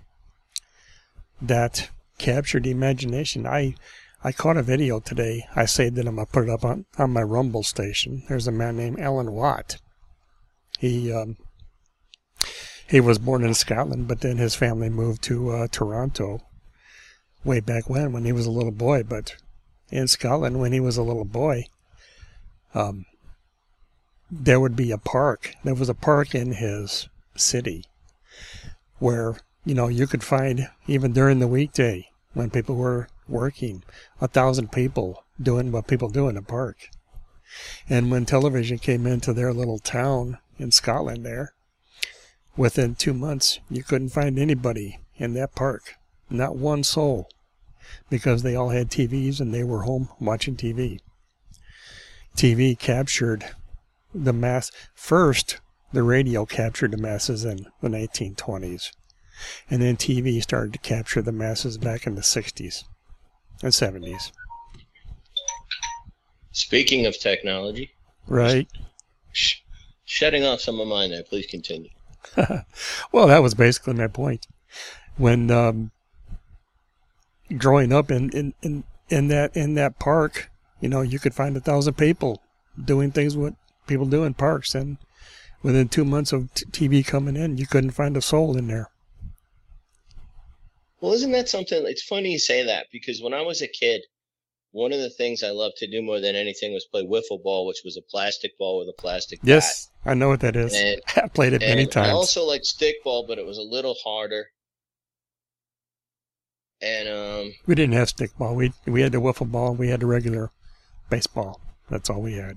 That captured imagination. I I caught a video today. I saved it. I'm going to put it up on, on my Rumble station. There's a man named Alan Watt. He um, he was born in Scotland, but then his family moved to uh, Toronto way back when, when he was a little boy. But in Scotland, when he was a little boy, um, there would be a park. There was a park in his city where, you know, you could find, even during the weekday, when people were working, a thousand people doing what people do in a park. And when television came into their little town in Scotland there, within two months, you couldn't find anybody in that park. Not one soul. Because they all had T Vs and they were home watching T V. T V captured the mass. First, the radio captured the masses in the nineteen twenties. And then T V started to capture the masses back in the sixties and seventies. Speaking of technology. Right. Sh- shutting off some of mine there. Please continue. Well, that was basically my point. When um, growing up in, in, in, in that in that park, you know, you could find a thousand people doing things what people do in parks. And within two months of t- T V coming in, you couldn't find a soul in there. Well, isn't that something? It's funny you say that, because when I was a kid, one of the things I loved to do more than anything was play wiffle ball, which was a plastic ball with a plastic bat. Yes, I know what that is. And, I played it many times. I also liked stickball, but it was a little harder. And um, we didn't have stickball. We we had the wiffle ball. We had the regular baseball. That's all we had.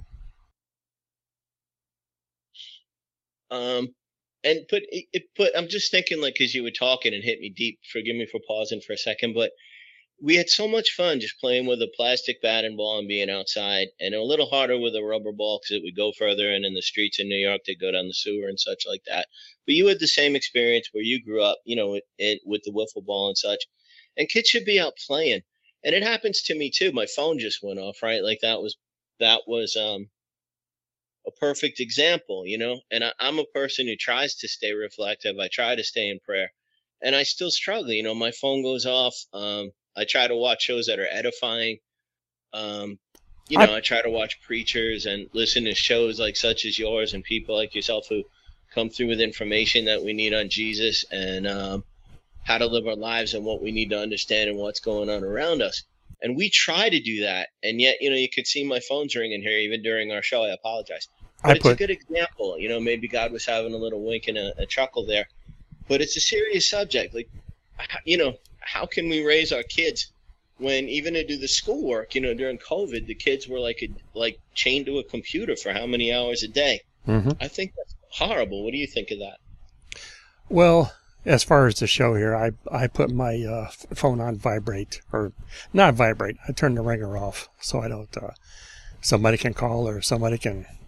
Um. And but it, it but I'm just thinking, like, because you were talking and hit me deep. Forgive me for pausing for a second, but we had so much fun just playing with a plastic bat and ball and being outside, and a little harder with a rubber ball because it would go further. And in the streets in New York, they go down the sewer and such like that. But you had the same experience where you grew up, you know, it, it, with the wiffle ball and such. And kids should be out playing. And it happens to me too. My phone just went off, right? Like that was that was um. a perfect example, you know, and I, I'm a person who tries to stay reflective. I try to stay in prayer, and I still struggle. You know, my phone goes off. Um, I try to watch shows that are edifying. Um, you know, I, I try to watch preachers and listen to shows like such as yours and people like yourself who come through with information that we need on Jesus and um, how to live our lives and what we need to understand and what's going on around us. And we try to do that. And yet, you know, you could see my phone's ringing here even during our show. I apologize. But I it's put, a good example. You know, maybe God was having a little wink and a, a chuckle there. But it's a serious subject. Like, you know, how can we raise our kids when even to do the schoolwork, you know, during COVID, the kids were like a, like chained to a computer for how many hours a day? Mm-hmm. I think that's horrible. What do you think of that? Well, as far as the show here, I I put my uh, phone on vibrate, or not vibrate. I turn the ringer off so I don't. Uh, somebody can call or somebody can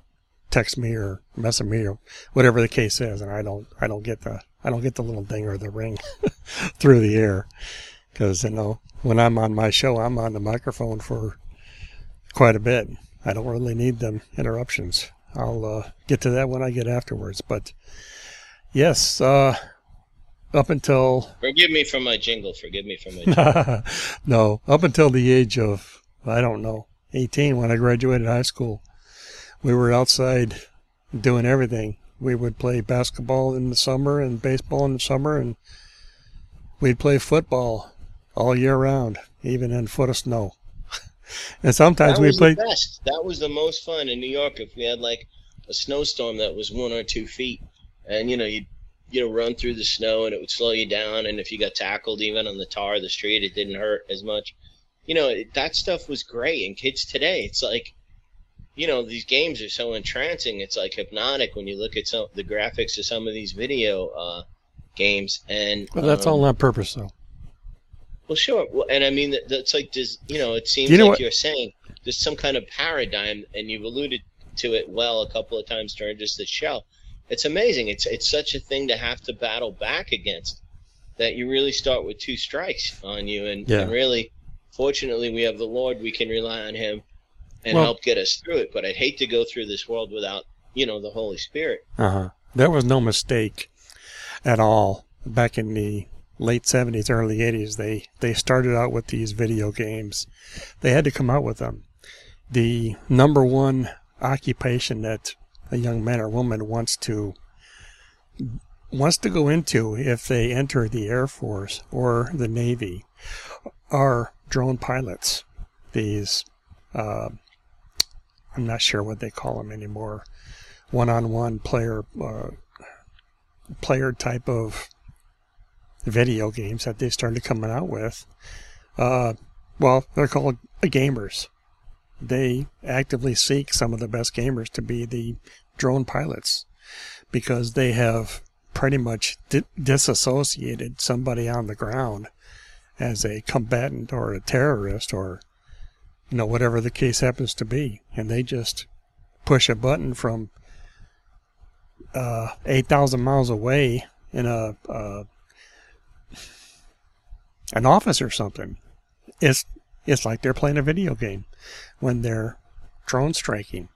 text me or message me or whatever the case is, and I don't I don't get the I don't get the little ding or the ring through the air, because you know when I'm on my show, I'm on the microphone for quite a bit. I don't really need them interruptions. I'll uh, get to that when I get afterwards. But yes, uh, up until forgive me for my jingle. Forgive me for my jingle. No, up until the age of I don't know eighteen, when I graduated high school, we were outside doing everything. We would play basketball in the summer and baseball in the summer, and we'd play football all year round, even in a foot of snow. And sometimes we played. That was the best. That was the most fun in New York. If we had like a snowstorm that was one or two feet, and you know you'd you know run through the snow and it would slow you down, and if you got tackled even on the tar of the street, it didn't hurt as much. You know it, that stuff was great. And kids today, it's like, you know, these games are so entrancing. It's like hypnotic when you look at some the graphics of some of these video uh, games. And well, that's um, all on purpose, though. Well, sure. Well, and I mean, that, that's like, does you know, it seems you know like what? You're saying there's some kind of paradigm, and you've alluded to it well a couple of times during just the show. It's amazing. It's it's such a thing to have to battle back against, that you really start with two strikes on you. And, yeah. and really, fortunately, we have the Lord. We can rely on Him and well, help get us through it. But I'd hate to go through this world without, you know, the Holy Spirit. Uh-huh. There was no mistake at all. Back in the late seventies, early eighties, they, they started out with these video games. They had to come out with them. The number one occupation that a young man or woman wants to wants to go into if they enter the Air Force or the Navy are drone pilots. These, uh, I'm not sure what they call them anymore, one-on-one player, uh, player type of video games that they started coming out with. Uh, well, they're called gamers. They actively seek some of the best gamers to be the drone pilots, because they have pretty much di- disassociated somebody on the ground as a combatant or a terrorist, or you know, whatever the case happens to be, and they just push a button from uh, eight thousand miles away in a uh, an office or something. It's it's like they're playing a video game when they're drone striking.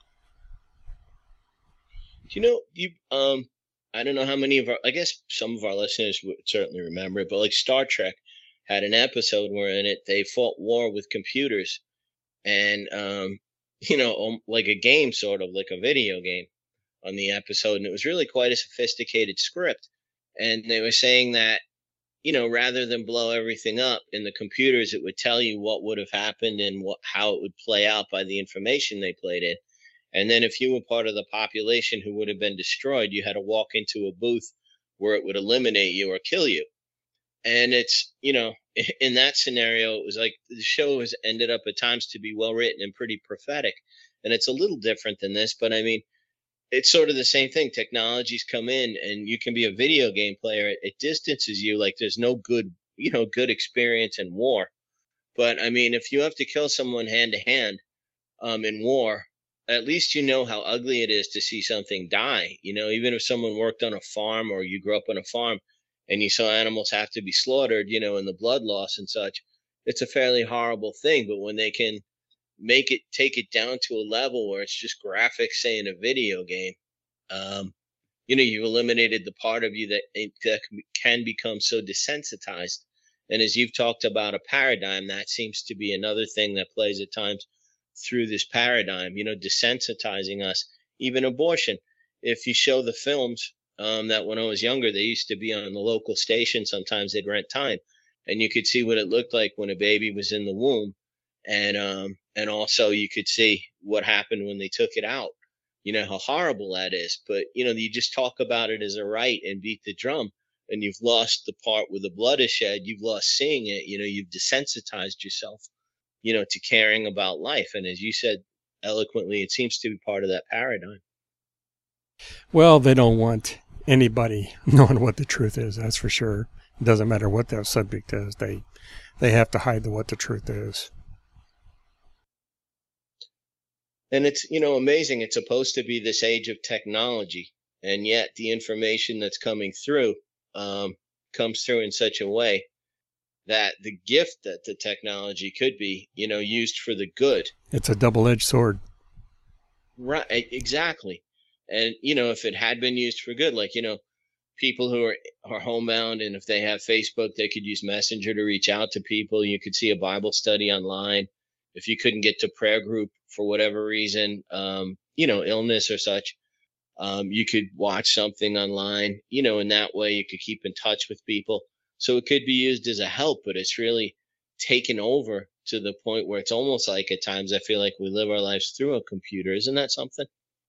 You know, you um, I don't know how many of our, I guess some of our listeners would certainly remember it, but like Star Trek had an episode where in it they fought war with computers, and um, you know, like a game, sort of like a video game on the episode, and it was really quite a sophisticated script. And they were saying that, you know, rather than blow everything up in the computers, it would tell you what would have happened and what how it would play out by the information they played in. And then if you were part of the population who would have been destroyed, you had to walk into a booth where it would eliminate you or kill you. And it's, you know, in that scenario, it was like the show has ended up at times to be well written and pretty prophetic. And it's a little different than this, but I mean, it's sort of the same thing. Technologies come in and you can be a video game player. It, it distances you. Like there's no good, you know, good experience in war. But I mean, if you have to kill someone hand to hand um, in war, at least you know how ugly it is to see something die. You know, even if someone worked on a farm or you grew up on a farm and you saw animals have to be slaughtered, you know, and the blood loss and such, it's a fairly horrible thing. But when they can make it, take it down to a level where it's just graphics, say in a video game, um, you know, you've eliminated the part of you that, that can become so desensitized. And as you've talked about a paradigm, that seems to be another thing that plays at times through this paradigm, you know, desensitizing us. Even abortion. If you show the films um, that when I was younger, they used to be on the local station. Sometimes they'd rent time, and you could see what it looked like when a baby was in the womb. And, um, and also you could see what happened when they took it out, you know, how horrible that is. But, you know, you just talk about it as a right and beat the drum, and you've lost the part where the blood is shed. You've lost seeing it. You know, you've desensitized yourself, you know, to caring about life. And as you said eloquently, it seems to be part of that paradigm. Well, they don't want anybody knowing what the truth is. That's for sure. It doesn't matter what that subject is. They, they have to hide the, what the truth is. And it's, you know, amazing. It's supposed to be this age of technology, and yet the information that's coming through um, comes through in such a way that the gift that the technology could be, you know, used for the good. It's a double-edged sword. Right, exactly. And, you know, if it had been used for good, like, you know, people who are, are homebound, and if they have Facebook, they could use Messenger to reach out to people. You could see a Bible study online. If you couldn't get to prayer group for whatever reason, um, you know, illness or such, um, you could watch something online, you know, in that way you could keep in touch with people. So it could be used as a help, but it's really taken over to the point where it's almost like at times I feel like we live our lives through a computer. Isn't that something?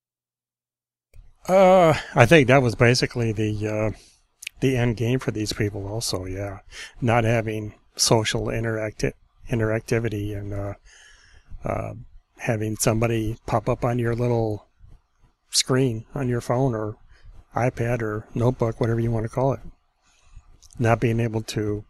Uh, I think that was basically the uh, the end game for these people also, yeah. Not having social interacti- interactivity and uh, uh, having somebody pop up on your little screen on your phone or iPad or notebook, whatever you want to call it. Not being able to...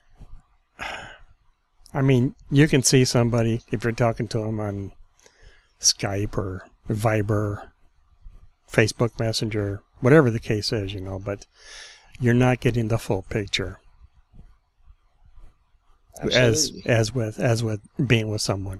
I mean, you can see somebody if you're talking to them on Skype or Viber, Facebook Messenger, whatever the case is, you know, but you're not getting the full picture. Absolutely. as as with as with being with someone.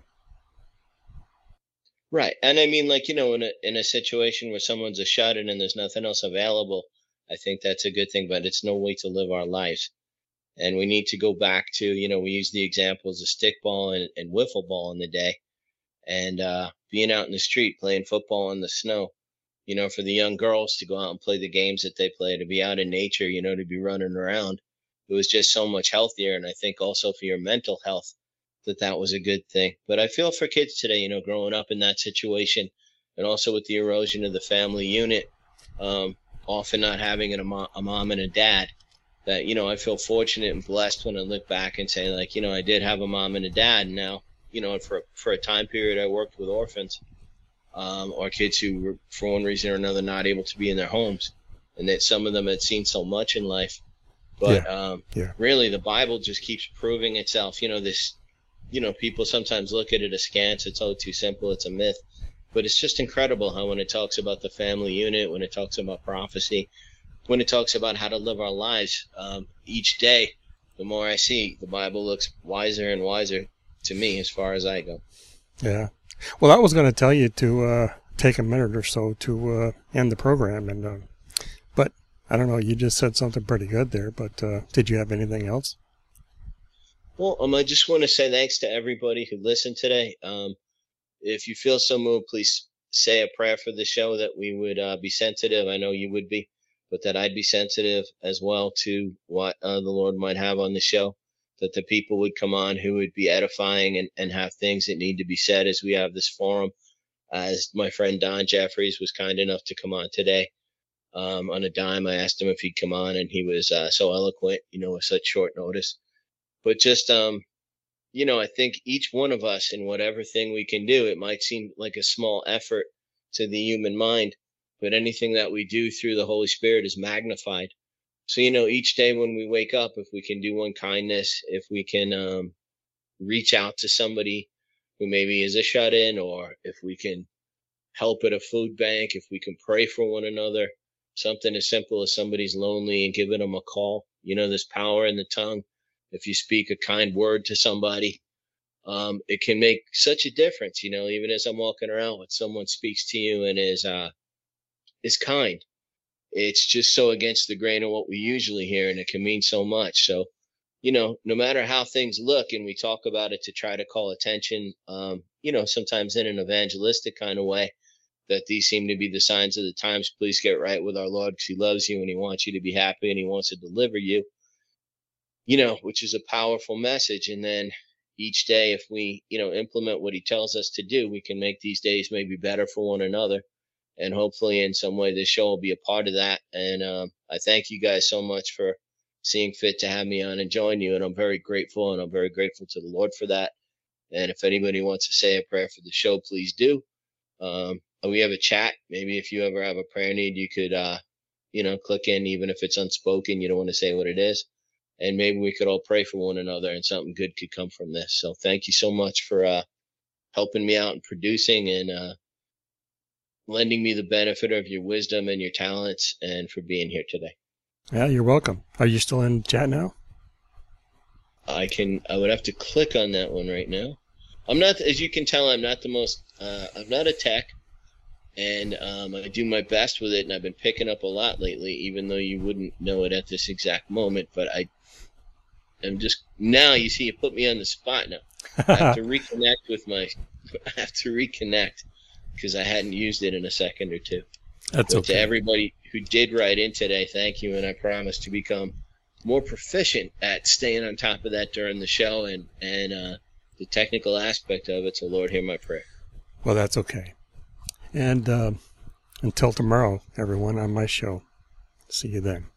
Right. And I mean, like, you know, in a in a situation where someone's a shut-in and there's nothing else available, I think that's a good thing, but it's no way to live our lives. And we need to go back to, you know, we use the examples of stickball and, and wiffle ball in the day, and uh, being out in the street playing football in the snow, you know, for the young girls to go out and play the games that they play, to be out in nature, you know, to be running around. It was just so much healthier. And I think also for your mental health, that that was a good thing. But I feel for kids today, you know, growing up in that situation, and also with the erosion of the family unit, um, often not having a, mo- a mom and a dad, that, you know, I feel fortunate and blessed when I look back and say, like, you know, I did have a mom and a dad. And now, you know, for, for a time period, I worked with orphans, um, or kids who were, for one reason or another, not able to be in their homes. And that some of them had seen so much in life. But yeah. Um, yeah. really, the Bible just keeps proving itself. You know, this, you know, people sometimes look at it askance. It's all too simple. It's a myth. But it's just incredible how when it talks about the family unit, when it talks about prophecy, when it talks about how to live our lives, um, each day, the more I see, the Bible looks wiser and wiser to me as far as I go. Yeah. Well, I was going to tell you to uh, take a minute or so to uh, end the program, and uh, but I don't know, you just said something pretty good there, but uh, did you have anything else? Well, um, I just want to say thanks to everybody who listened today. Um, if you feel so moved, please say a prayer for the show, that we would uh, be sensitive. I know you would be, but that I'd be sensitive as well to what uh, the Lord might have on the show, that the people would come on who would be edifying and, and have things that need to be said as we have this forum. As my friend Don Jeffries was kind enough to come on today. Um, on a dime, I asked him if he'd come on, and he was uh, so eloquent, you know, with such short notice. But just, um, you know, I think each one of us, in whatever thing we can do, it might seem like a small effort to the human mind, but anything that we do through the Holy Spirit is magnified. So, you know, each day when we wake up, if we can do one kindness, if we can um, reach out to somebody who maybe is a shut-in, or if we can help at a food bank, if we can pray for one another, something as simple as somebody's lonely and giving them a call. You know, there's power in the tongue. If you speak a kind word to somebody, um, it can make such a difference. You know, even as I'm walking around, when someone speaks to you and is uh, is kind, it's just so against the grain of what we usually hear, and it can mean so much. So, you know, no matter how things look, and we talk about it to try to call attention, um, you know, sometimes in an evangelistic kind of way, that these seem to be the signs of the times. Please get right with our Lord, because he loves you and he wants you to be happy and he wants to deliver you, you know, which is a powerful message. And then each day, if we, you know, implement what he tells us to do, we can make these days maybe better for one another. And hopefully in some way this show will be a part of that. And um, I thank you guys so much for seeing fit to have me on and join you. And I'm very grateful, and I'm very grateful to the Lord for that. And if anybody wants to say a prayer for the show, please do. Um, we have a chat. Maybe if you ever have a prayer need, you could, uh, you know, click in, even if it's unspoken, you don't want to say what it is. And maybe we could all pray for one another, and something good could come from this. So thank you so much for uh, helping me out and producing and uh, lending me the benefit of your wisdom and your talents, and for being here today. Yeah, you're welcome. Are you still in chat now? I can. I would have to click on that one right now. I'm not, as you can tell, I'm not the most. Uh, I'm not a tech, and um, I do my best with it, and I've been picking up a lot lately, even though you wouldn't know it at this exact moment. But I, am just now. You see, you put me on the spot now. I have to reconnect with my. I have to reconnect because I hadn't used it in a second or two. That's but okay. To everybody who did write in today, thank you, and I promise to become more proficient at staying on top of that during the show and and uh, the technical aspect of it. So, Lord, hear my prayer. Well, that's okay. And uh, until tomorrow, everyone, on my show. See you then.